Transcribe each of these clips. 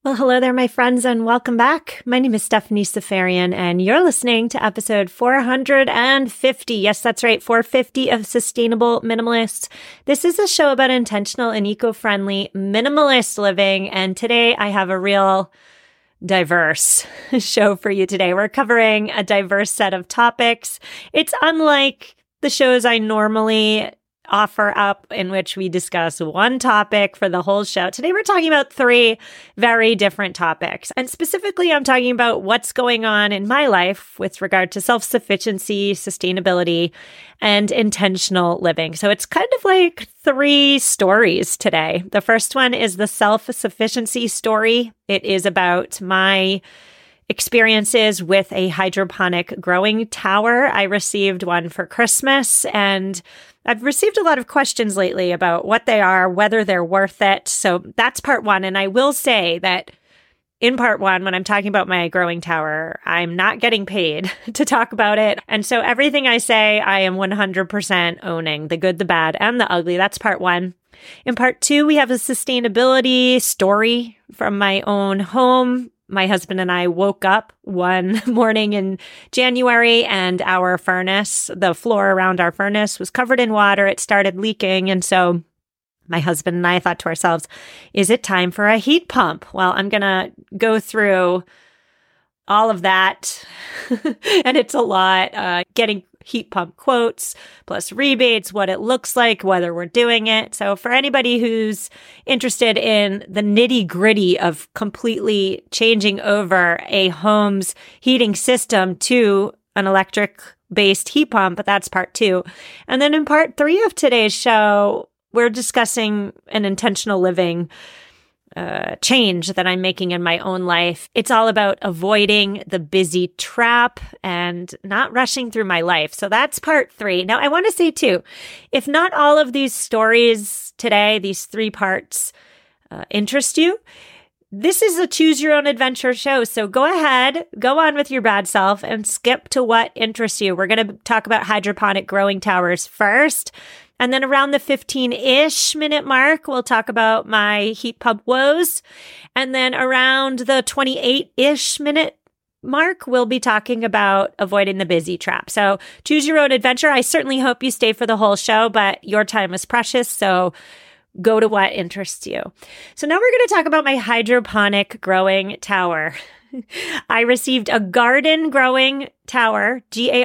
Well, hello there, my friends, and welcome back. My name is Stephanie Seferian, and you're listening to episode 450. Yes, that's right, 450 of Sustainable Minimalists. This is a show about intentional and eco-friendly minimalist living, and today I have a real diverse show for you today. We're covering a diverse set of topics. It's unlike the shows I normally offer up in which we discuss one topic for the whole show. Today, we're talking about three very different topics. And specifically, I'm talking about what's going on in my life with regard to self-sufficiency, sustainability, and intentional living. So it's kind of like three stories today. The first one is the self-sufficiency story. It is about my experiences with a hydroponic growing tower. I received one for Christmas, and I've received a lot of questions lately about what they are, whether they're worth it. So that's part one. And I will say that in part one, when I'm talking about my growing tower, I'm not getting paid to talk about it. And so everything I say, I am 100% owning the good, the bad, and the ugly. That's part one. In part two, we have a sustainability story from my own home. My husband and I woke up one morning in January and our furnace, the floor around our furnace was covered in water. It started leaking. And so my husband and I thought to ourselves, is it time for a heat pump? Well, I'm going to go through all of that. And it's a lot, getting heat pump quotes, plus rebates, what it looks like, whether we're doing it. So for anybody who's interested in the nitty-gritty of completely changing over a home's heating system to an electric-based heat pump, but that's part two. And then in part three of today's show, we're discussing an intentional living change that I'm making in my own life. It's all about avoiding the busy trap and not rushing through my life. So that's part three. Now, I want to say too, if not all of these stories today, these three parts interest you, this is a choose your own adventure show. So go ahead, go on with your bad self and skip to what interests you. We're going to talk about hydroponic growing towers first. And then around the 15-ish minute mark, we'll talk about my heat pump woes. And then around the 28-ish minute mark, we'll be talking about avoiding the busy trap. So choose your own adventure. I certainly hope you stay for the whole show, but your time is precious. So go to what interests you. So now we're going to talk about my hydroponic growing tower. I received a garden growing tower,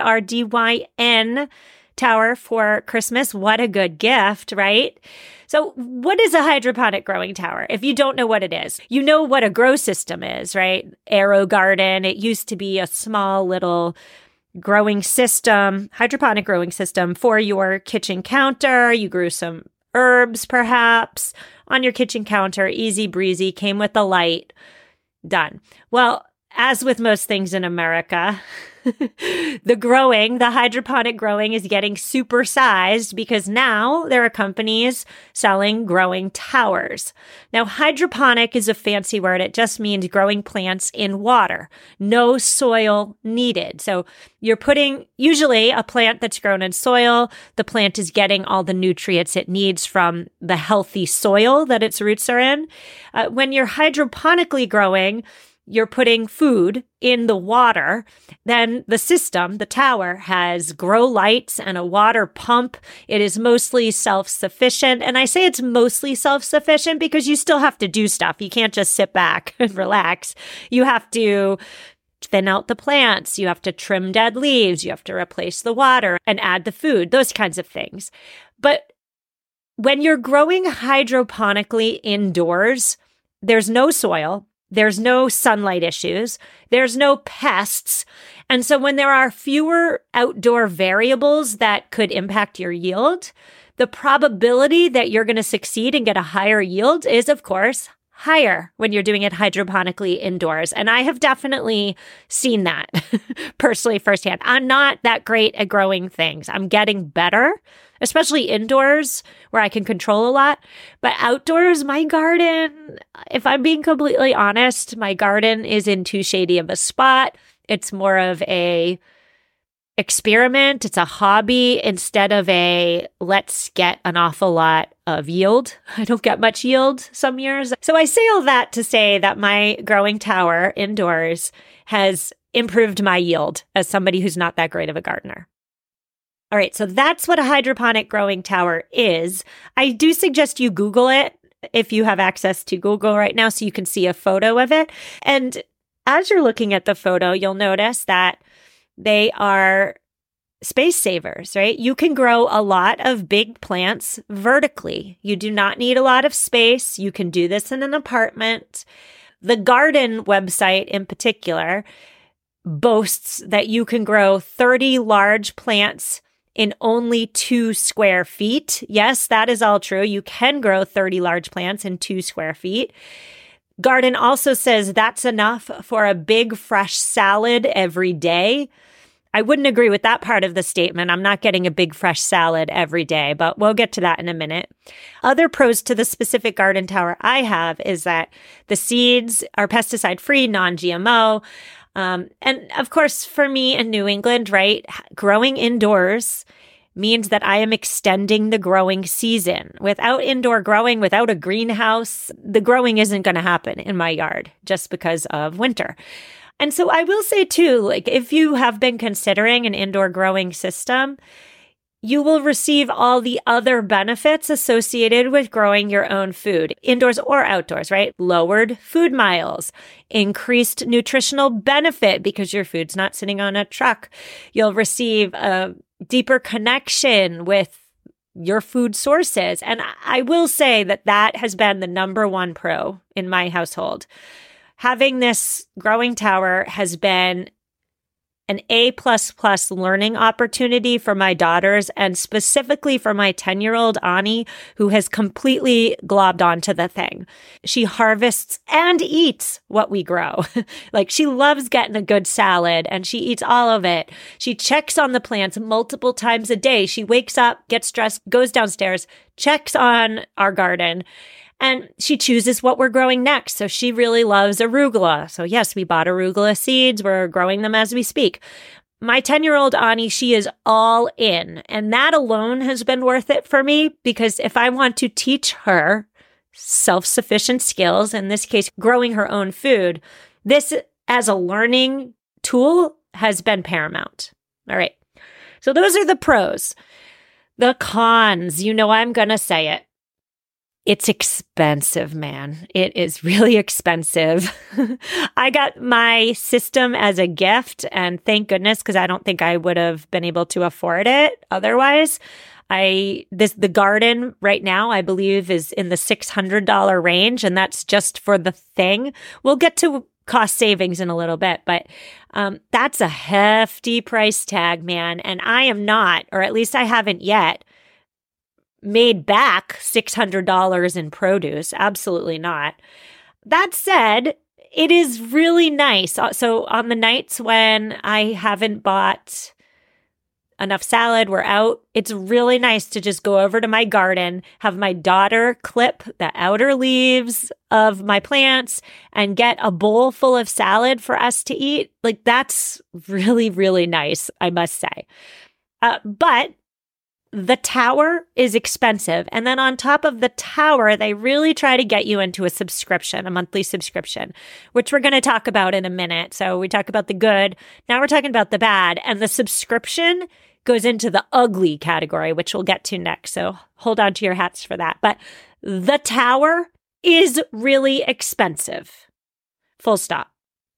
GARDYN tower for Christmas. What a good gift, right? So what is a hydroponic growing tower? If you don't know what it is, you know what a grow system is, right? AeroGarden. It used to be a small little growing system, hydroponic growing system for your kitchen counter. You grew some herbs, perhaps, on your kitchen counter. Easy breezy, came with a light. Done. Well, as with most things in America, the hydroponic growing is getting supersized because now there are companies selling growing towers. Now, hydroponic is a fancy word. It just means growing plants in water, no soil needed. So you're putting usually a plant that's grown in soil. The plant is getting all the nutrients it needs from the healthy soil that its roots are in. When you're hydroponically growing, you're putting food in the water, then the system, the tower, has grow lights and a water pump. It is mostly self-sufficient. And I say it's mostly self-sufficient because you still have to do stuff. You can't just sit back and relax. You have to thin out the plants. You have to trim dead leaves. You have to replace the water and add the food, those kinds of things. But when you're growing hydroponically indoors, there's no soil. There's no sunlight issues. There's no pests. And so when there are fewer outdoor variables that could impact your yield, the probability that you're going to succeed and get a higher yield is, of course, higher when you're doing it hydroponically indoors. And I have definitely seen that personally firsthand. I'm not that great at growing things. I'm getting better, especially indoors where I can control a lot. But outdoors, my garden, if I'm being completely honest, my garden is in too shady of a spot. It's more of a experiment. It's a hobby instead of a let's get an awful lot of yield. I don't get much yield some years. So I say all that to say that my growing tower indoors has improved my yield as somebody who's not that great of a gardener. All right, so that's what a hydroponic growing tower is. I do suggest you Google it if you have access to Google right now so you can see a photo of it. And as you're looking at the photo, you'll notice that they are space savers, right? You can grow a lot of big plants vertically. You do not need a lot of space. You can do this in an apartment. The garden website in particular boasts that you can grow 30 large plants in only 2 square feet. Yes, that is all true. You can grow 30 large plants in 2 square feet. Garden also says that's enough for a big fresh salad every day. I wouldn't agree with that part of the statement. I'm not getting a big fresh salad every day, but we'll get to that in a minute. Other pros to the specific garden tower I have is that the seeds are pesticide-free, non-GMO. And of course, for me in New England, right, growing indoors means that I am extending the growing season. Without indoor growing, without a greenhouse, the growing isn't going to happen in my yard just because of winter. And so I will say too, like if you have been considering an indoor growing system, you will receive all the other benefits associated with growing your own food, indoors or outdoors, right? Lowered food miles, increased nutritional benefit because your food's not sitting on a truck. You'll receive a deeper connection with your food sources. And I will say that that has been the number one pro in my household. Having this growing tower has been an A++ learning opportunity for my daughters and specifically for my 10-year-old Ani, who has completely globbed onto the thing. She harvests and eats what we grow. Like she loves getting a good salad and she eats all of it. She checks on the plants multiple times a day. She wakes up, gets dressed, goes downstairs, checks on our garden. And she chooses what we're growing next. So she really loves arugula. So yes, we bought arugula seeds. We're growing them as we speak. My 10-year-old Ani, she is all in. And that alone has been worth it for me because if I want to teach her self-sufficient skills, in this case, growing her own food, this as a learning tool has been paramount. All right. So those are the pros. The cons, you know, I'm going to say it. It's expensive, man. It is really expensive. I got my system as a gift, and thank goodness, because I don't think I would have been able to afford it otherwise. The garden right now, I believe, is in the $600 range, and that's just for the thing. We'll get to cost savings in a little bit, but that's a hefty price tag, man. And I am not, or at least I haven't yet, made back $600 in produce. Absolutely not. That said, it is really nice. So on the nights when I haven't bought enough salad, we're out, it's really nice to just go over to my garden, have my daughter clip the outer leaves of my plants and get a bowl full of salad for us to eat. Like that's really, really nice, I must say. But the tower is expensive. And then on top of the tower, they really try to get you into a subscription, a monthly subscription, which we're going to talk about in a minute. So we talk about the good. Now we're talking about the bad. And the subscription goes into the ugly category, which we'll get to next. So hold on to your hats for that. But the tower is really expensive. Full stop.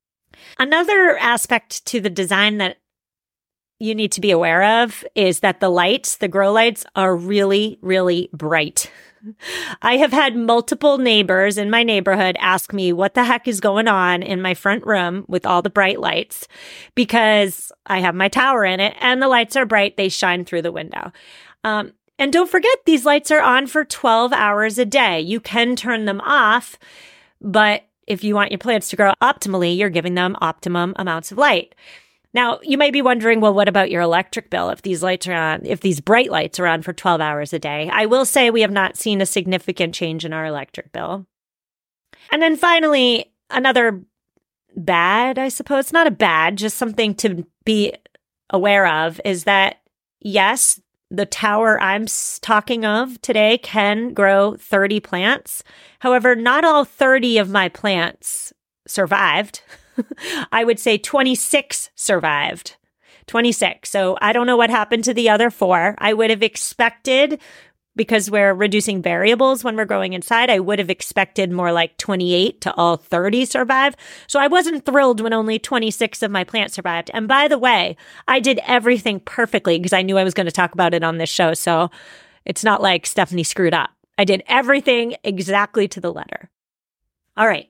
Another aspect to the design that you need to be aware of is that the lights, the grow lights, are really, really bright. I have had multiple neighbors in my neighborhood ask me what the heck is going on in my front room with all the bright lights because I have my tower in it and the lights are bright. They shine through the window. And don't forget, these lights are on for 12 hours a day. You can turn them off, but if you want your plants to grow optimally, you're giving them optimum amounts of light. Now, you might be wondering, well, what about your electric bill if these lights are on, if these bright lights are on for 12 hours a day? I will say we have not seen a significant change in our electric bill. And then finally, another bad, I suppose, not a bad, just something to be aware of is that, yes, the tower I'm talking of today can grow 30 plants. However, not all 30 of my plants survived. I would say 26 survived. 26. So I don't know what happened to the other 4. I would have expected, because we're reducing variables when we're growing inside, I would have expected more like 28 to all 30 survive. So I wasn't thrilled when only 26 of my plants survived. And by the way, I did everything perfectly because I knew I was going to talk about it on this show. So it's not like Stephanie screwed up. I did everything exactly to the letter. All right.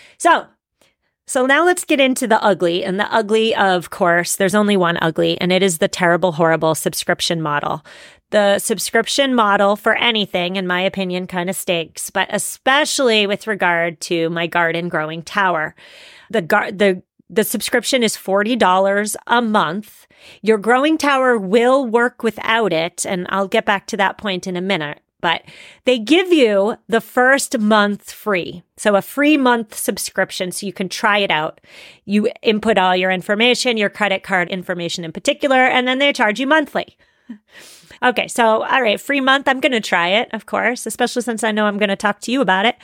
So now let's get into the ugly. And the ugly, of course, there's only one ugly, and it is the terrible, horrible subscription model. The subscription model for anything, in my opinion, kind of stinks, but especially with regard to my garden growing tower. The subscription is $40 a month. Your growing tower will work without it, and I'll get back to that point in a minute. But they give you the first month free. So a free month subscription so you can try it out. You input all your information, your credit card information in particular, and then they charge you monthly. Okay, so all right, free month. I'm going to try it, of course, especially since I know I'm going to talk to you about it.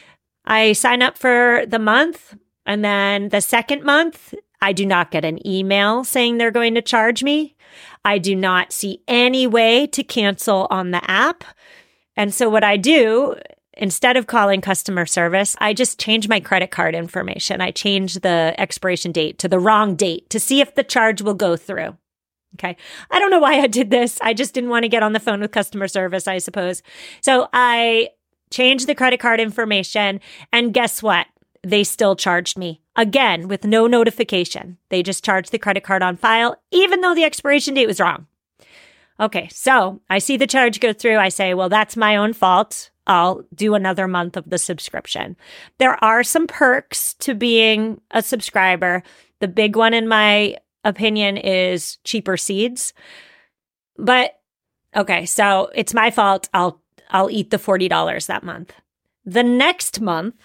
I sign up for the month, and then the second month, I do not get an email saying they're going to charge me. I do not see any way to cancel on the app. And so what I do, instead of calling customer service, I just change my credit card information. I change the expiration date to the wrong date to see if the charge will go through. Okay. I don't know why I did this. I just didn't want to get on the phone with customer service, I suppose. So I changed the credit card information, and guess what? They still charged me again with no notification. They just charged the credit card on file, even though the expiration date was wrong. Okay, so I see the charge go through. I say, well, that's my own fault. I'll do another month of the subscription. There are some perks to being a subscriber. The big one, in my opinion, is cheaper seeds. But okay, so it's my fault. I'll eat the $40 that month. The next month,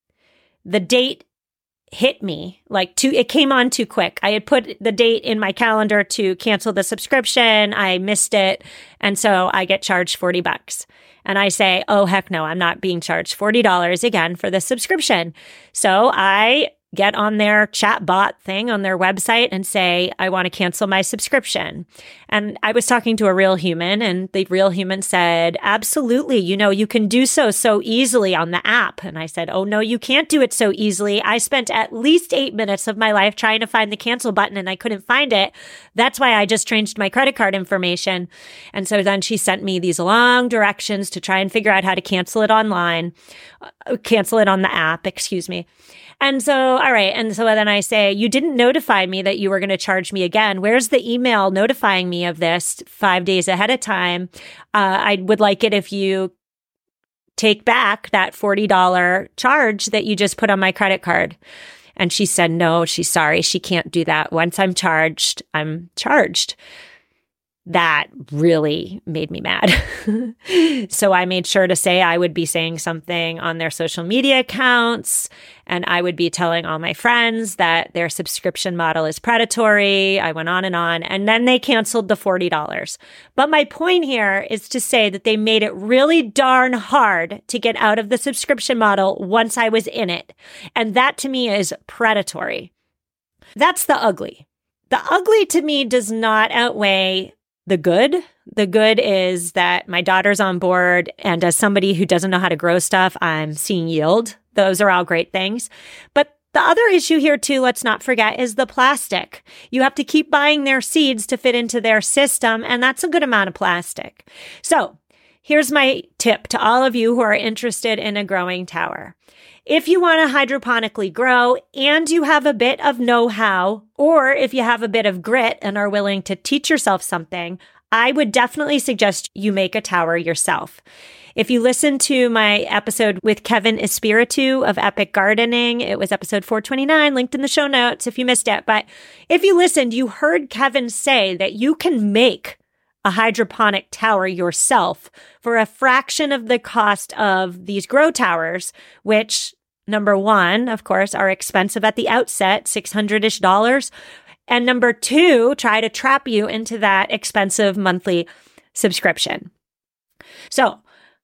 the date hit me it came on too quick. I had put the date in my calendar to cancel the subscription. I missed it. And so I get charged $40. And I say, oh, heck no, I'm not being charged $40 again for the subscription. So I get on their chat bot thing on their website and say, I want to cancel my subscription. And I was talking to a real human, and the real human said, absolutely, you can do so easily on the app. And I said, oh, no, you can't do it so easily. I spent at least 8 minutes of my life trying to find the cancel button, and I couldn't find it. That's why I just changed my credit card information. And so then she sent me these long directions to try and figure out how to cancel it on the app, excuse me. And so, all right. And so then I say, you didn't notify me that you were going to charge me again. Where's the email notifying me of this 5 days ahead of time? I would like it if you take back that $40 charge that you just put on my credit card. And she said, no, she's sorry. She can't do that. Once I'm charged, I'm charged. That really made me mad. So I made sure to say I would be saying something on their social media accounts, and I would be telling all my friends that their subscription model is predatory. I went on, and then they canceled the $40. But my point here is to say that they made it really darn hard to get out of the subscription model once I was in it. And that to me is predatory. That's the ugly. The ugly to me does not outweigh the good. The good is that my daughter's on board, and as somebody who doesn't know how to grow stuff, I'm seeing yield. Those are all great things. But the other issue here too, let's not forget, is the plastic. You have to keep buying their seeds to fit into their system, and that's a good amount of plastic. So here's my tip to all of you who are interested in a growing tower. If you want to hydroponically grow and you have a bit of know-how, or if you have a bit of grit and are willing to teach yourself something, I would definitely suggest you make a tower yourself. If you listen to my episode with Kevin Espiritu of Epic Gardening, it was episode 429, linked in the show notes if you missed it. But if you listened, you heard Kevin say that you can make a hydroponic tower yourself for a fraction of the cost of these grow towers, which, number one, of course, are expensive at the outset, $600-ish. And number two, try to trap you into that expensive monthly subscription. So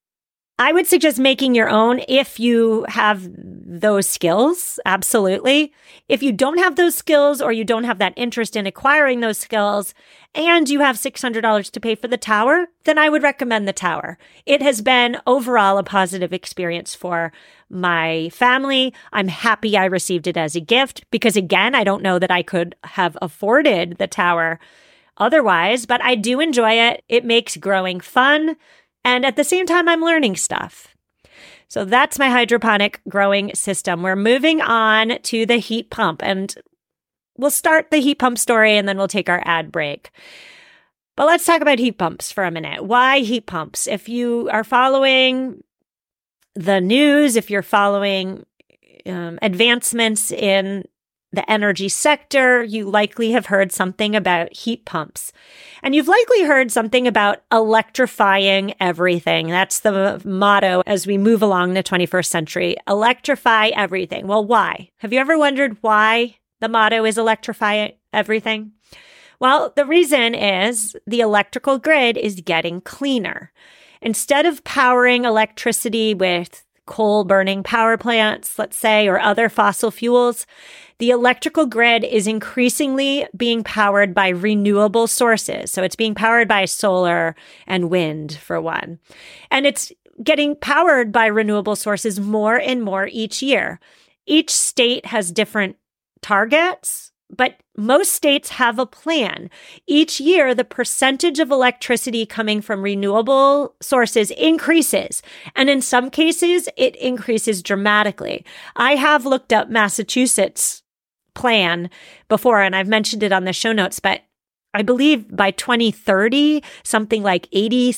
I would suggest making your own if you have those skills. Absolutely. If you don't have those skills or you don't have that interest in acquiring those skills and you have $600 to pay for the tower, then I would recommend the tower. It has been overall a positive experience for my family. I'm happy I received it as a gift because, again, I don't know that I could have afforded the tower otherwise, but I do enjoy it. It makes growing fun. And at the same time, I'm learning stuff. So that's my hydroponic growing system. We're moving on to the heat pump, and we'll start the heat pump story and then we'll take our ad break. But let's talk about heat pumps for a minute. Why heat pumps? If you are following the news, if you're following advancements in the energy sector, you likely have heard something about heat pumps. And you've likely heard something about electrifying everything. That's the motto as we move along the 21st century. Electrify everything. Well, why? Have you ever wondered why the motto is electrify everything? Well, the reason is the electrical grid is getting cleaner. Instead of powering electricity with coal-burning power plants, let's say, or other fossil fuels, the electrical grid is increasingly being powered by renewable sources. So it's being powered by solar and wind, for one. And it's getting powered by renewable sources more and more each year. Each state has different targets, but most states have a plan. Each year, the percentage of electricity coming from renewable sources increases. And in some cases, it increases dramatically. I have looked up Massachusetts' plan before, and I've mentioned it on the show notes, but I believe by 2030, something like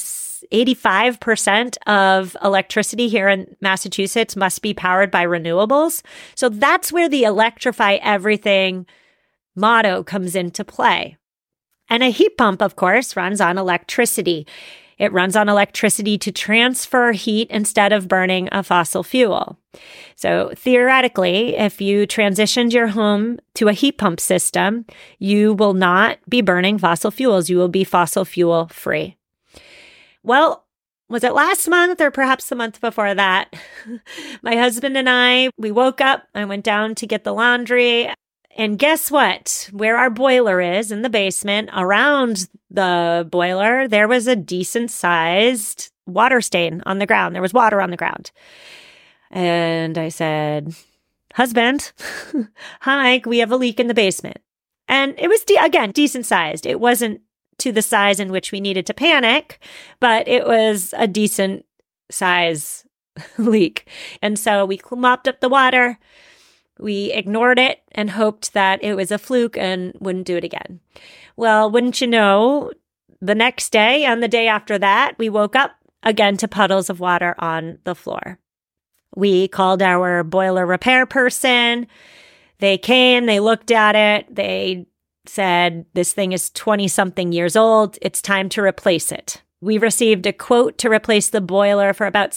85% of electricity here in Massachusetts must be powered by renewables. So that's where the electrify everything motto comes into play. And a heat pump, of course, runs on electricity. It runs on electricity to transfer heat instead of burning a fossil fuel. So theoretically, if you transitioned your home to a heat pump system, you will not be burning fossil fuels. You will be fossil fuel free. Well, was it last month or perhaps the month before that? My husband and I, we woke up, I went down to get the laundry. And guess what? Where our boiler is in the basement, around the boiler, there was a decent sized water stain on the ground. There was water on the ground. And I said, husband, hi, we have a leak in the basement. And it was, again, decent sized. It wasn't to the size in which we needed to panic, but it was a decent size leak. And so we mopped up the water. We ignored it and hoped that it was a fluke and wouldn't do it again. Well, wouldn't you know, the next day and the day after that, we woke up again to puddles of water on the floor. We called our boiler repair person. They came, they looked at it. They said, this thing is 20-something years old. It's time to replace it. We received a quote to replace the boiler for about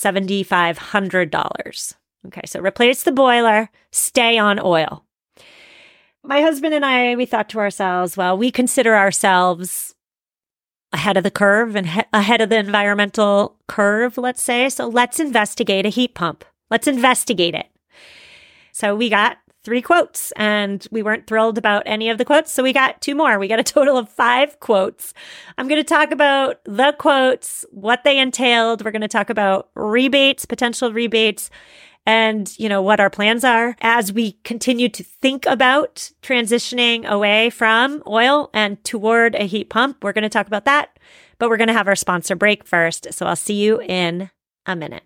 $7,500. Okay, so replace the boiler, stay on oil. My husband and I, we thought to ourselves, well, we consider ourselves ahead of the curve and ahead of the environmental curve, let's say. So let's investigate a heat pump. Let's investigate it. So we got 3 quotes and we weren't thrilled about any of the quotes. So we got 2 more. We got a total of 5 quotes. I'm going to talk about the quotes, what they entailed. We're going to talk about rebates, potential rebates, and, what our plans are as we continue to think about transitioning away from oil and toward a heat pump. We're going to talk about that, but we're going to have our sponsor break first. So I'll see you in a minute.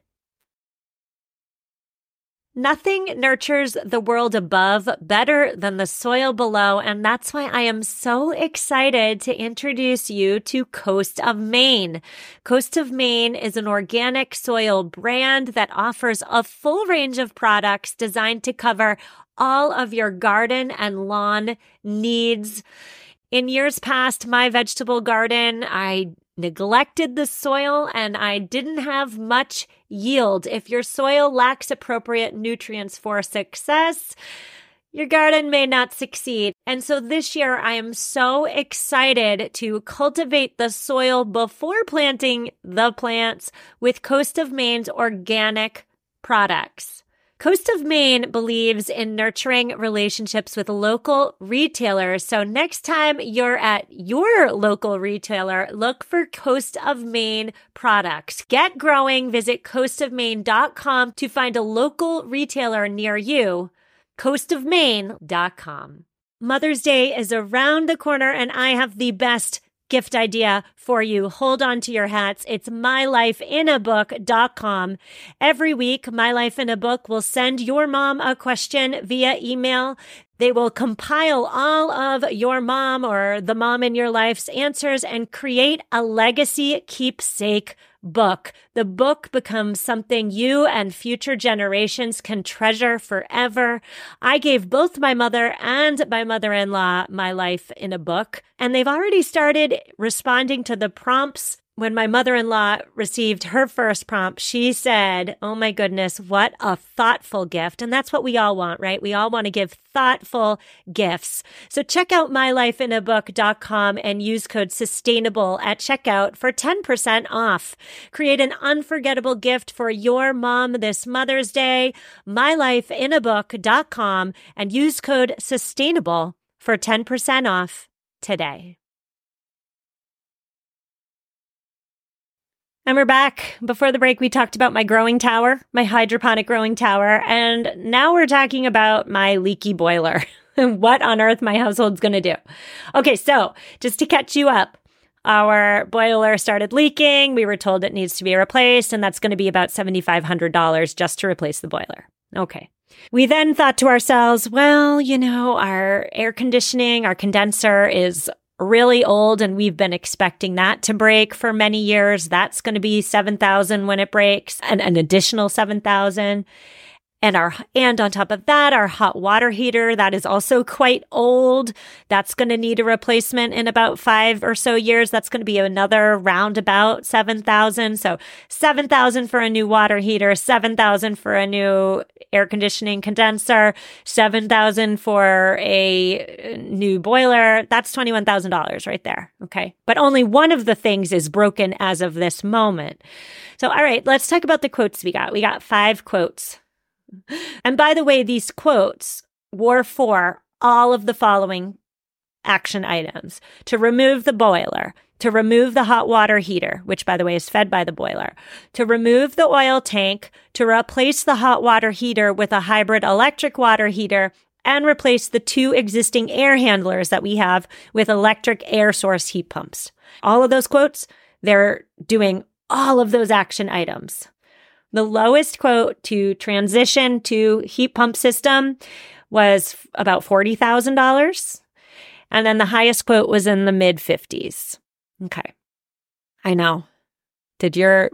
Nothing nurtures the world above better than the soil below, and that's why I am so excited to introduce you to Coast of Maine. Coast of Maine is an organic soil brand that offers a full range of products designed to cover all of your garden and lawn needs. In years past, my vegetable garden, I neglected the soil and I didn't have much yield. If your soil lacks appropriate nutrients for success, your garden may not succeed. And so this year, I am so excited to cultivate the soil before planting the plants with Coast of Maine's organic products. Coast of Maine believes in nurturing relationships with local retailers. So next time you're at your local retailer, look for Coast of Maine products. Get growing. Visit coastofmaine.com to find a local retailer near you. coastofmaine.com. Mother's Day is around the corner, and I have the best gift idea for you. Hold on to your hats. It's mylifeinabook.com. Every week, My Life in a Book will send your mom a question via email. They will compile all of your mom or the mom in your life's answers and create a legacy keepsake book. The book becomes something you and future generations can treasure forever. I gave both my mother and my mother-in-law My Life in a Book, and they've already started responding to the prompts. When my mother-in-law received her first prompt, she said, "Oh my goodness, what a thoughtful gift." And that's what we all want, right? We all want to give thoughtful gifts. So check out mylifeinabook.com and use code SUSTAINABLE at checkout for 10% off. Create an unforgettable gift for your mom this Mother's Day. mylifeinabook.com and use code SUSTAINABLE for 10% off today. And we're back. Before the break, we talked about my growing tower, my hydroponic growing tower, and now we're talking about my leaky boiler and what on earth my household's going to do. Okay, so just to catch you up, our boiler started leaking. We were told it needs to be replaced, and that's going to be about $7,500 just to replace the boiler. Okay. We then thought to ourselves, well, our air conditioning, our condenser is really old, and we've been expecting that to break for many years. That's going to be $7,000 when it breaks, and an additional $7,000. And on top of that, our hot water heater, that is also quite old. That's going to need a replacement in about 5 or so years. That's going to be another roundabout $7,000. So $7,000 for a new water heater, $7,000 for a new air conditioning condenser, $7,000 for a new boiler. That's $21,000 right there. Okay. But only one of the things is broken as of this moment. So, all right, let's talk about the quotes we got. We got 5 quotes. And by the way, these quotes were for all of the following action items: to remove the boiler, to remove the hot water heater, which by the way is fed by the boiler, to remove the oil tank, to replace the hot water heater with a hybrid electric water heater, and replace the 2 existing air handlers that we have with electric air source heat pumps. All of those quotes, they're doing all of those action items. The lowest quote to transition to heat pump system was about $40,000. And then the highest quote was in the mid 50s. Okay. I know. Did you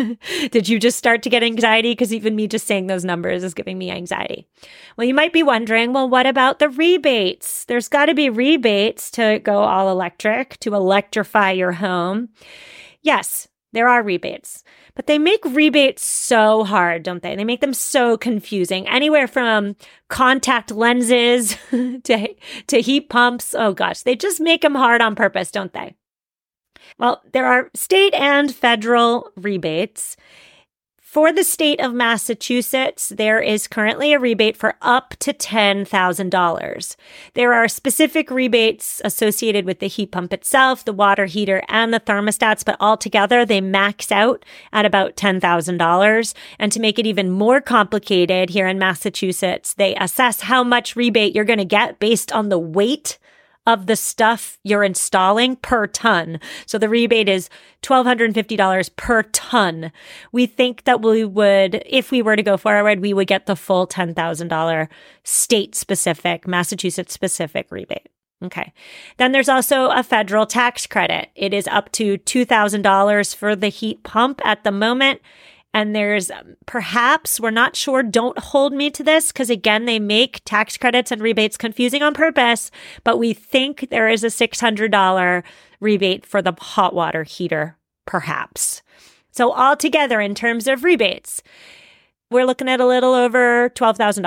just start to get anxiety? Because even me just saying those numbers is giving me anxiety. Well, you might be wondering, well, what about the rebates? There's got to be rebates to go all electric, to electrify your home. Yes, there are rebates. But they make rebates so hard, don't they? They make them so confusing. Anywhere from contact lenses to heat pumps. Oh gosh, they just make them hard on purpose, don't they? Well, there are state and federal rebates. For the state of Massachusetts, there is currently a rebate for up to $10,000. There are specific rebates associated with the heat pump itself, the water heater, and the thermostats, but altogether they max out at about $10,000. And to make it even more complicated, here in Massachusetts, they assess how much rebate you're going to get based on the weight of the stuff you're installing per ton. So the rebate is $1,250 per ton. We think that we would, if we were to go forward, we would get the full $10,000 state-specific, Massachusetts-specific rebate. Okay. Then there's also a federal tax credit. It is up to $2,000 for the heat pump at the moment. And there's perhaps, we're not sure, don't hold me to this, because again, they make tax credits and rebates confusing on purpose, but we think there is a $600 rebate for the hot water heater, perhaps. So altogether, in terms of rebates, we're looking at a little over $12,000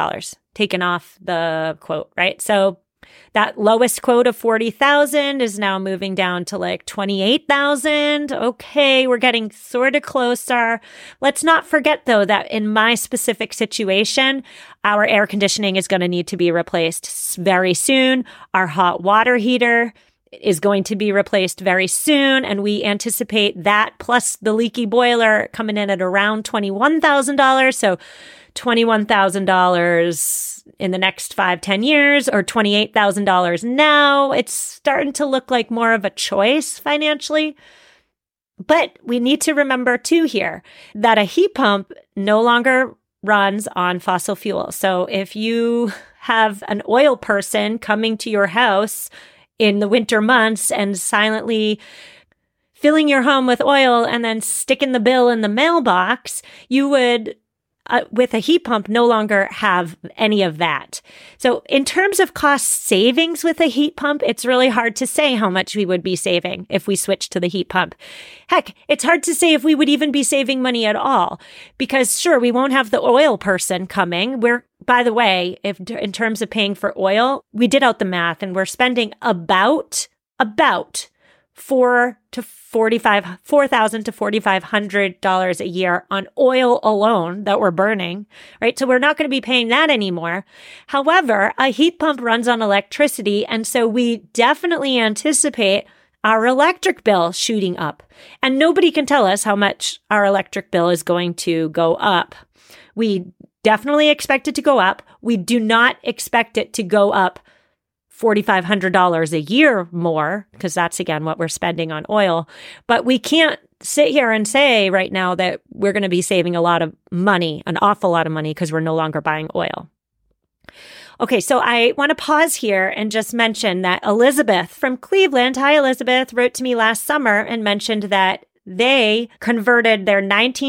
taken off the quote, right? So that lowest quote of 40,000 is now moving down to like 28,000. Okay, we're getting sort of closer. Let's not forget though that in my specific situation, our air conditioning is going to need to be replaced very soon. Our hot water heater is going to be replaced very soon. And we anticipate that plus the leaky boiler coming in at around $21,000. So $21,000 in the next 5-10 years or $28,000 now. It's starting to look like more of a choice financially. But we need to remember too here that a heat pump no longer runs on fossil fuel. So if you have an oil person coming to your house in the winter months and silently filling your home with oil and then sticking the bill in the mailbox, you would with a heat pump, no longer have any of that. So in terms of cost savings with a heat pump, it's really hard to say how much we would be saving if we switched to the heat pump. Heck, it's hard to say if we would even be saving money at all, because sure, we won't have the oil person coming. By the way, if in terms of paying for oil, we did out the math and we're spending about $4,000 to $4,500 a year on oil alone that we're burning, right? So we're not going to be paying that anymore. However, a heat pump runs on electricity, and so we definitely anticipate our electric bill shooting up. And nobody can tell us how much our electric bill is going to go up. We definitely expect it to go up. We do not expect it to go up $4,500 a year more, because that's, again, what we're spending on oil. But we can't sit here and say right now that we're going to be saving a lot of money, an awful lot of money, because we're no longer buying oil. Okay, so I want to pause here and just mention that Elizabeth from Cleveland, hi Elizabeth, wrote to me last summer and mentioned that they converted their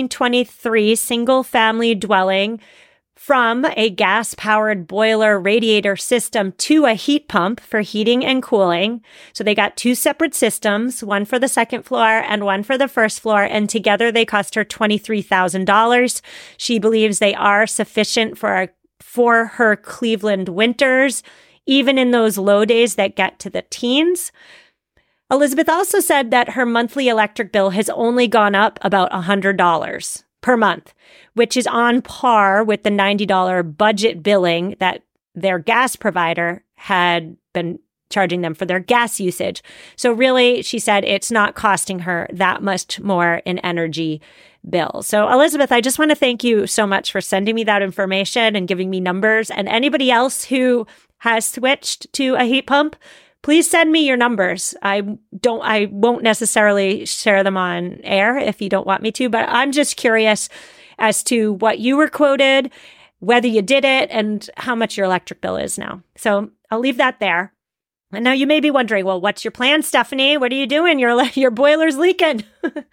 1923 single-family dwelling from a gas-powered boiler radiator system to a heat pump for heating and cooling. So they got two separate systems, one for the second floor and one for the first floor, and together they cost her $23,000. She believes they are sufficient for her Cleveland winters, even in those low days that get to the teens. Elizabeth also said that her monthly electric bill has only gone up about $100 per month, which is on par with the $90 budget billing that their gas provider had been charging them for their gas usage. So really, she said it's not costing her that much more in energy bill. So Elizabeth, I just want to thank you so much for sending me that information and giving me numbers. And anybody else who has switched to a heat pump, please send me your numbers. I won't necessarily share them on air if you don't want me to, but I'm just curious as to what you were quoted, whether you did it, and how much your electric bill is now. So I'll leave that there. And now you may be wondering, well, what's your plan, Stephanie? What are you doing? Your boiler's leaking.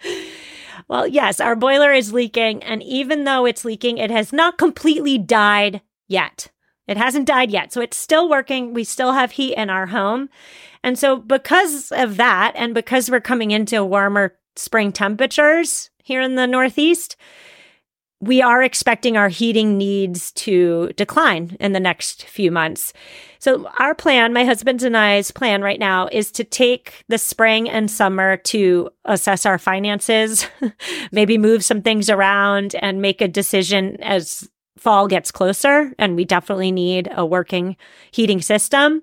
Well, yes, our boiler is leaking. And even though it's leaking, it has not completely died yet. It hasn't died yet. So it's still working. We still have heat in our home. And so because of that, and because we're coming into warmer spring temperatures here in the Northeast, we are expecting our heating needs to decline in the next few months. So our plan, my husband and I's plan right now, is to take the spring and summer to assess our finances, maybe move some things around and make a decision as fall gets closer, and we definitely need a working heating system.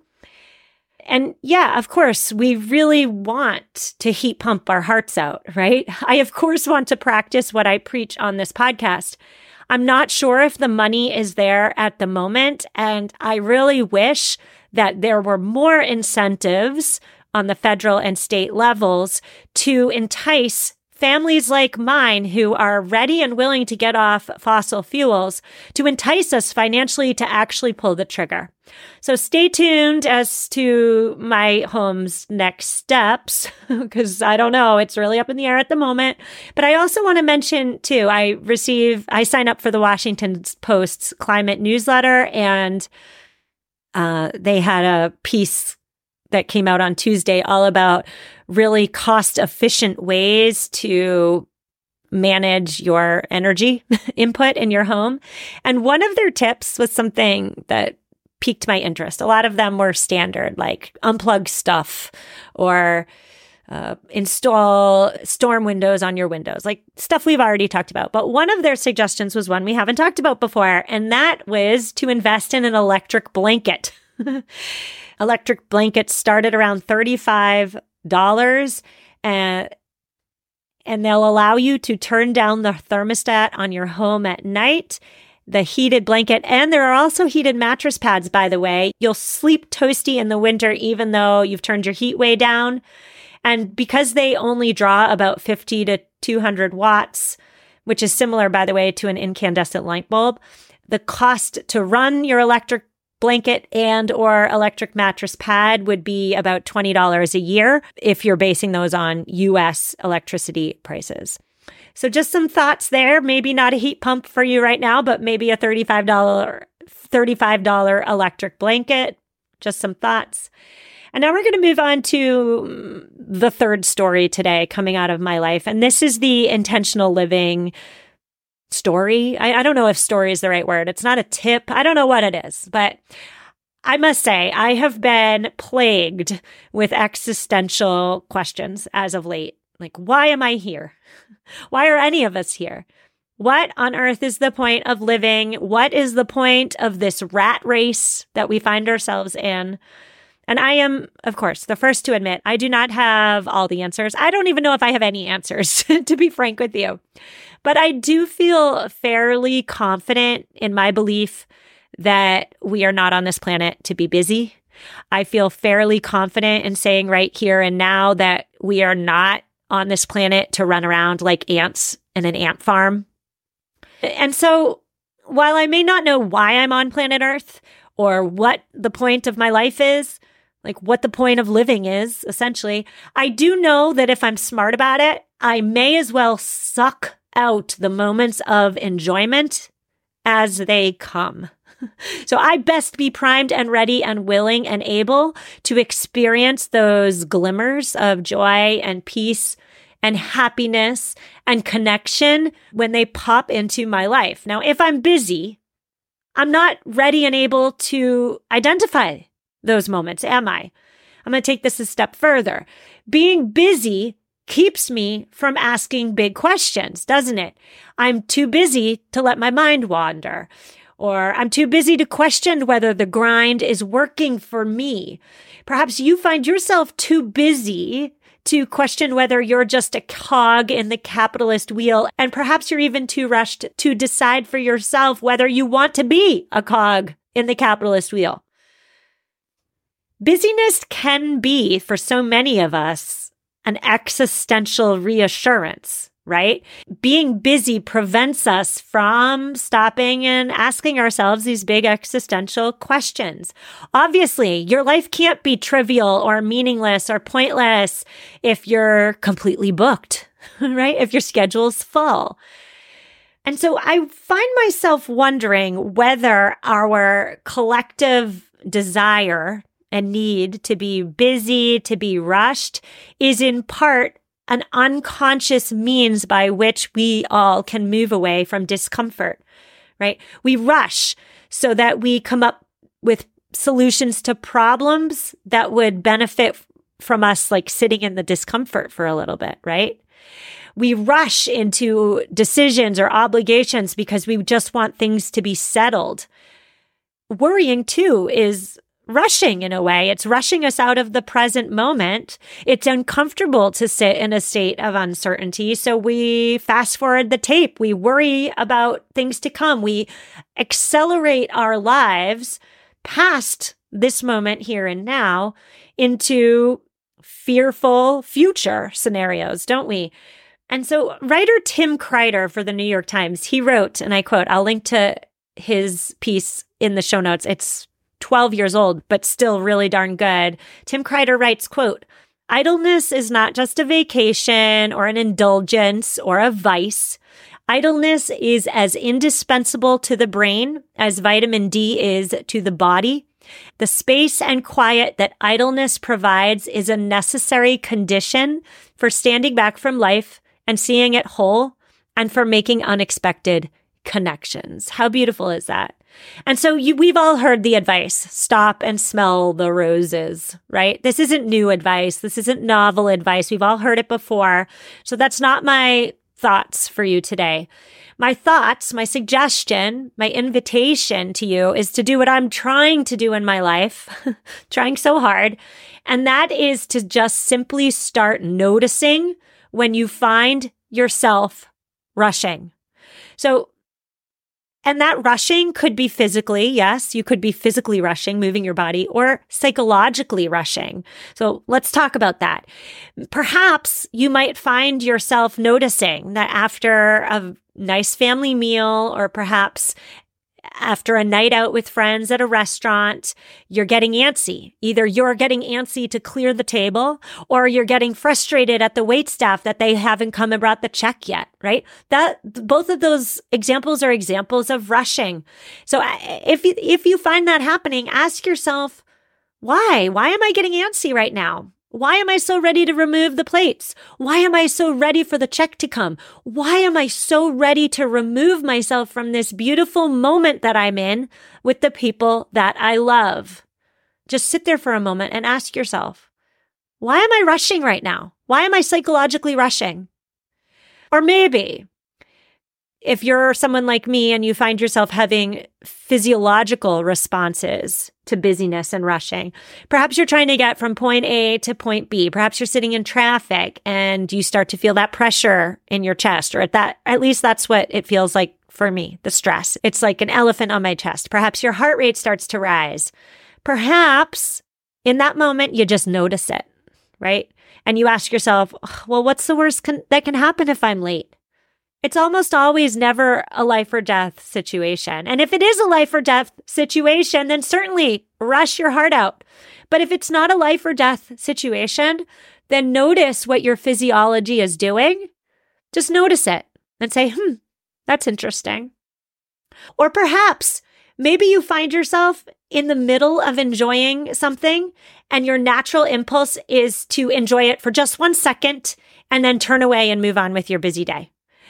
And yeah, of course, we really want to heat pump our hearts out, right? I, of course, want to practice what I preach on this podcast. I'm not sure if the money is there at the moment, and I really wish that there were more incentives on the federal and state levels to entice families like mine who are ready and willing to get off fossil fuels, to entice us financially to actually pull the trigger. So stay tuned as to my home's next steps, because I don't know, it's really up in the air at the moment. But I also want to mention too, I sign up for the Washington Post's climate newsletter, and they had a piece that came out on Tuesday all about really cost-efficient ways to manage your energy input in your home. And one of their tips was something that piqued my interest. A lot of them were standard, like unplug stuff or install storm windows on your windows, like stuff we've already talked about. But one of their suggestions was one we haven't talked about before, and that was to invest in an electric blanket. Electric blankets started around $35, and they'll allow you to turn down the thermostat on your home at night, the heated blanket, and there are also heated mattress pads, by the way. You'll sleep toasty in the winter, even though you've turned your heat way down. And because they only draw about 50 to 200 watts, which is similar, by the way, to an incandescent light bulb, the cost to run your electric blanket and or electric mattress pad would be about $20 a year if you're basing those on US electricity prices. So just some thoughts there. Maybe not a heat pump for you right now, but maybe a $35 electric blanket. Just some thoughts. And now we're going to move on to the third story today coming out of my life. And this is the intentional living story. I don't know if story is the right word. It's not a tip. I don't know what it is, but I must say I have been plagued with existential questions as of late. Like, why am I here? Why are any of us here? What on earth is the point of living? What is the point of this rat race that we find ourselves in? And I am, of course, the first to admit, I do not have all the answers. I don't even know if I have any answers, to be frank with you. But I do feel fairly confident in my belief that we are not on this planet to be busy. I feel fairly confident in saying right here and now that we are not on this planet to run around like ants in an ant farm. And so while I may not know why I'm on planet Earth or what the point of my life is, like what the point of living is, essentially, I do know that if I'm smart about it, I may as well suck out the moments of enjoyment as they come. So I best be primed and ready and willing and able to experience those glimmers of joy and peace and happiness and connection when they pop into my life. Now, if I'm busy, I'm not ready and able to identify those moments, am I? I'm going to take this a step further. Being busy keeps me from asking big questions, doesn't it? I'm too busy to let my mind wander, or I'm too busy to question whether the grind is working for me. Perhaps you find yourself too busy to question whether you're just a cog in the capitalist wheel, and perhaps you're even too rushed to decide for yourself whether you want to be a cog in the capitalist wheel. Busyness can be, for so many of us, an existential reassurance, right? Being busy prevents us from stopping and asking ourselves these big existential questions. Obviously, your life can't be trivial or meaningless or pointless if you're completely booked, right? If your schedule's full. And so I find myself wondering whether our collective desire and need to be busy, to be rushed, is in part an unconscious means by which we all can move away from discomfort, right? We rush so that we come up with solutions to problems that would benefit from us, like sitting in the discomfort for a little bit, right? We rush into decisions or obligations because we just want things to be settled. Worrying, too, is rushing in a way. It's rushing us out of the present moment. It's uncomfortable to sit in a state of uncertainty. So we fast forward the tape. We worry about things to come. We accelerate our lives past this moment here and now into fearful future scenarios, don't we? And so writer Tim Kreider for the New York Times, he wrote, and I quote, I'll link to his piece in the show notes. It's 12 years old, but still really darn good. Tim Kreider writes, quote, idleness is not just a vacation or an indulgence or a vice. Idleness is as indispensable to the brain as vitamin D is to the body. The space and quiet that idleness provides is a necessary condition for standing back from life and seeing it whole and for making unexpected connections. How beautiful is that? And so we've all heard the advice, stop and smell the roses, right? This isn't new advice. This isn't novel advice. We've all heard it before. So that's not my thoughts for you today. My thoughts, my suggestion, my invitation to you is to do what I'm trying to do in my life, trying so hard. And that is to just simply start noticing when you find yourself rushing. And that rushing could be physically, yes, you could be physically rushing, moving your body, or psychologically rushing. So let's talk about that. Perhaps you might find yourself noticing that after a nice family meal, or perhaps after a night out with friends at a restaurant, you're getting antsy. Either you're getting antsy to clear the table, or you're getting frustrated at the waitstaff that they haven't come and brought the check yet, right? Both of those examples are examples of rushing. So if you find that happening, ask yourself, why? Why am I getting antsy right now? Why am I so ready to remove the plates? Why am I so ready for the check to come? Why am I so ready to remove myself from this beautiful moment that I'm in with the people that I love? Just sit there for a moment and ask yourself, why am I rushing right now? Why am I psychologically rushing? Or maybe if you're someone like me and you find yourself having physiological responses to busyness and rushing, perhaps you're trying to get from point A to point B. Perhaps you're sitting in traffic and you start to feel that pressure in your chest, or at least that's what it feels like for me, the stress. It's like an elephant on my chest. Perhaps your heart rate starts to rise. Perhaps in that moment, you just notice it, right? And you ask yourself, well, what's the worst that can happen if I'm late? It's almost always never a life or death situation. And if it is a life or death situation, then certainly rush your heart out. But if it's not a life or death situation, then notice what your physiology is doing. Just notice it and say, that's interesting. Or perhaps maybe you find yourself in the middle of enjoying something and your natural impulse is to enjoy it for just 1 second and then turn away and move on with your busy day.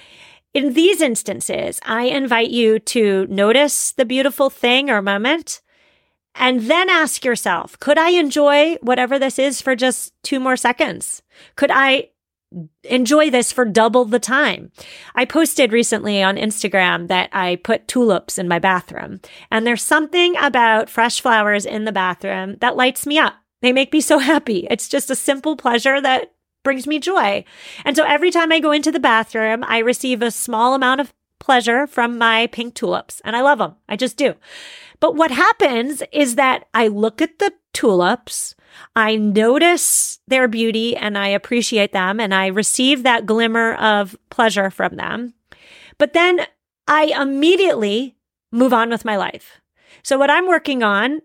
In these instances, I invite you to notice the beautiful thing or moment and then ask yourself, could I enjoy whatever this is for just 2 more seconds? Could I enjoy this for double the time? I posted recently on Instagram that I put tulips in my bathroom, and there's something about fresh flowers in the bathroom that lights me up. They make me so happy. It's just a simple pleasure that brings me joy. And so every time I go into the bathroom, I receive a small amount of pleasure from my pink tulips, and I love them. I just do. But what happens is that I look at the tulips, I notice their beauty, and I appreciate them, and I receive that glimmer of pleasure from them. But then I immediately move on with my life. So what I'm working on,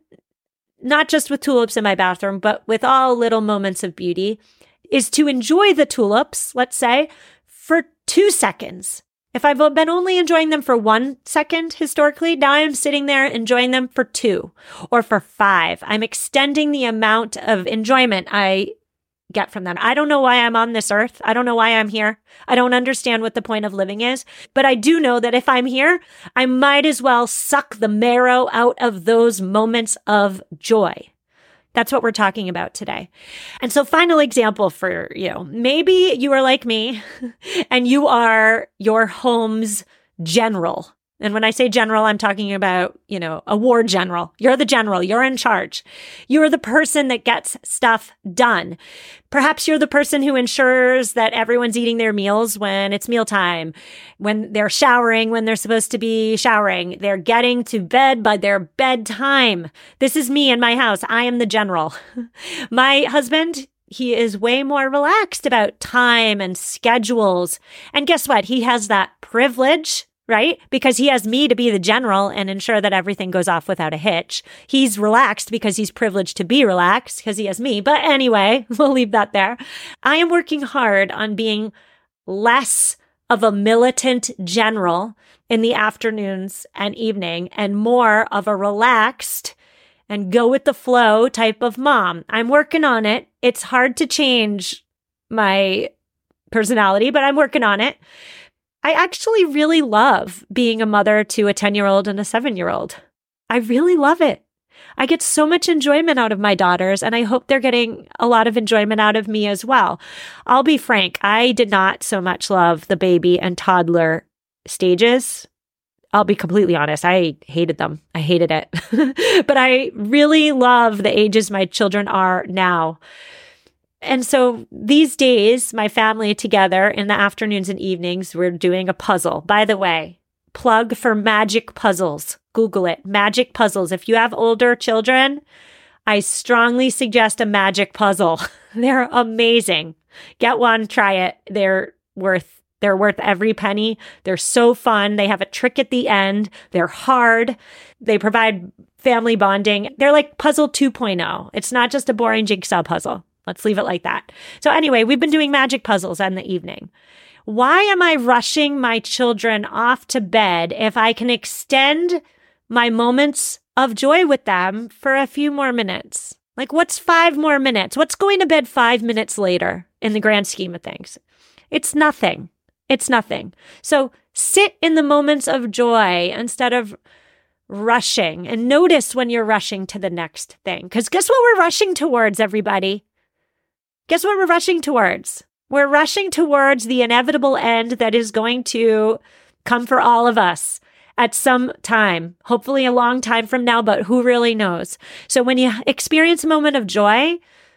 not just with tulips in my bathroom, but with all little moments of beauty, is to enjoy the tulips, let's say, for 2 seconds. If I've been only enjoying them for 1 second historically, now I'm sitting there enjoying them for 2 or for 5. I'm extending the amount of enjoyment I get from them. I don't know why I'm on this earth. I don't know why I'm here. I don't understand what the point of living is. But I do know that if I'm here, I might as well suck the marrow out of those moments of joy. That's what we're talking about today. And so final example for you. Maybe you are like me and you are your home's general. And when I say general, I'm talking about, a war general. You're the general. You're in charge. You're the person that gets stuff done. Perhaps you're the person who ensures that everyone's eating their meals when it's mealtime, when they're showering, when they're supposed to be showering. They're getting to bed by their bedtime. This is me in my house. I am the general. My husband, he is way more relaxed about time and schedules. And guess what? He has that privilege, right? Because he has me to be the general and ensure that everything goes off without a hitch. He's relaxed because he's privileged to be relaxed because he has me. But anyway, we'll leave that there. I am working hard on being less of a militant general in the afternoons and evening and more of a relaxed and go with the flow type of mom. I'm working on it. It's hard to change my personality, but I'm working on it. I actually really love being a mother to a 10-year-old and a 7-year-old. I really love it. I get so much enjoyment out of my daughters, and I hope they're getting a lot of enjoyment out of me as well. I'll be frank, I did not so much love the baby and toddler stages. I'll be completely honest. I hated them. I hated it. But I really love the ages my children are now. And so these days, my family together in the afternoons and evenings, we're doing a puzzle. By the way, plug for Magic Puzzles. Google it. Magic Puzzles. If you have older children, I strongly suggest a magic puzzle. They're amazing. Get one, try it. They're worth every penny. They're so fun. They have a trick at the end. They're hard. They provide family bonding. They're like Puzzle 2.0. It's not just a boring jigsaw puzzle. Let's leave it like that. So anyway, we've been doing magic puzzles in the evening. Why am I rushing my children off to bed if I can extend my moments of joy with them for a few more minutes? Like, what's 5 more minutes? What's going to bed 5 minutes later in the grand scheme of things? It's nothing. It's nothing. So sit in the moments of joy instead of rushing, and notice when you're rushing to the next thing. Because guess what we're rushing towards, everybody? Guess what we're rushing towards? We're rushing towards the inevitable end that is going to come for all of us at some time, hopefully a long time from now, but who really knows? So when you experience a moment of joy,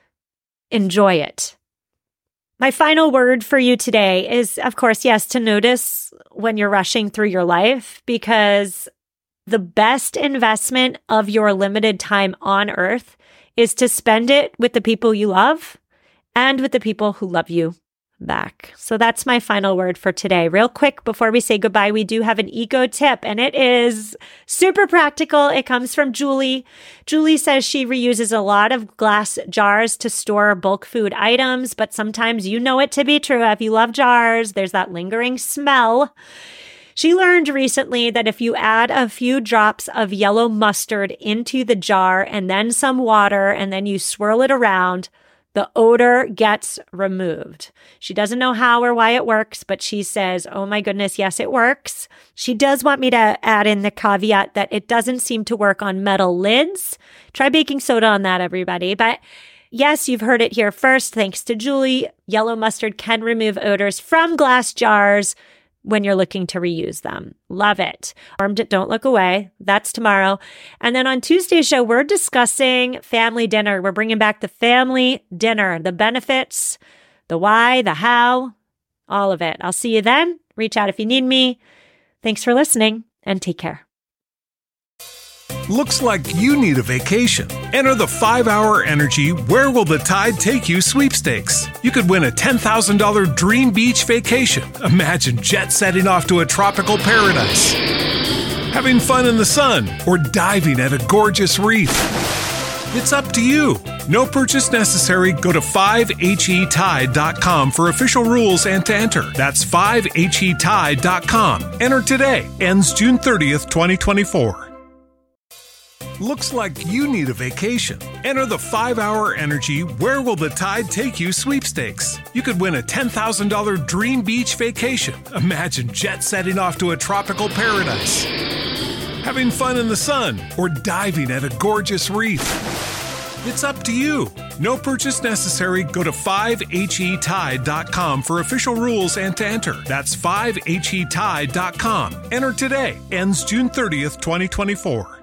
enjoy it. My final word for you today is, of course, yes, to notice when you're rushing through your life, because the best investment of your limited time on earth is to spend it with the people you love and with the people who love you back. So that's my final word for today. Real quick, before we say goodbye, we do have an eco tip, and it is super practical. It comes from Julie. Julie says she reuses a lot of glass jars to store bulk food items, but sometimes you know it to be true. If you love jars, there's that lingering smell. She learned recently that if you add a few drops of yellow mustard into the jar and then some water, and then you swirl it around, the odor gets removed. She doesn't know how or why it works, but she says, oh my goodness, yes, it works. She does want me to add in the caveat that it doesn't seem to work on metal lids. Try baking soda on that, everybody. But yes, you've heard it here first. Thanks to Julie, yellow mustard can remove odors from glass jars when you're looking to reuse them. Love it. Don't look away. That's tomorrow. And then on Tuesday's show, we're discussing family dinner. We're bringing back the family dinner, the benefits, the why, the how, all of it. I'll see you then. Reach out if you need me. Thanks for listening, and take care. Looks like you need a vacation. Enter the 5-Hour Energy Where Will the Tide Take You sweepstakes. You could win a $10,000 dream beach vacation. Imagine jet setting off to a tropical paradise, having fun in the sun, or diving at a gorgeous reef. It's up to you. No purchase necessary. Go to 5HETide.com for official rules and to enter. That's 5HETide.com. Enter today. Ends June 30th, 2024. Looks like you need a vacation. Enter the 5-Hour Energy Where Will the Tide Take You sweepstakes. You could win a $10,000 dream beach vacation. Imagine jet setting off to a tropical paradise, having fun in the sun, or diving at a gorgeous reef. It's up to you. No purchase necessary. Go to 5HETide.com for official rules and to enter. That's 5HETide.com. Enter today. Ends June 30th, 2024.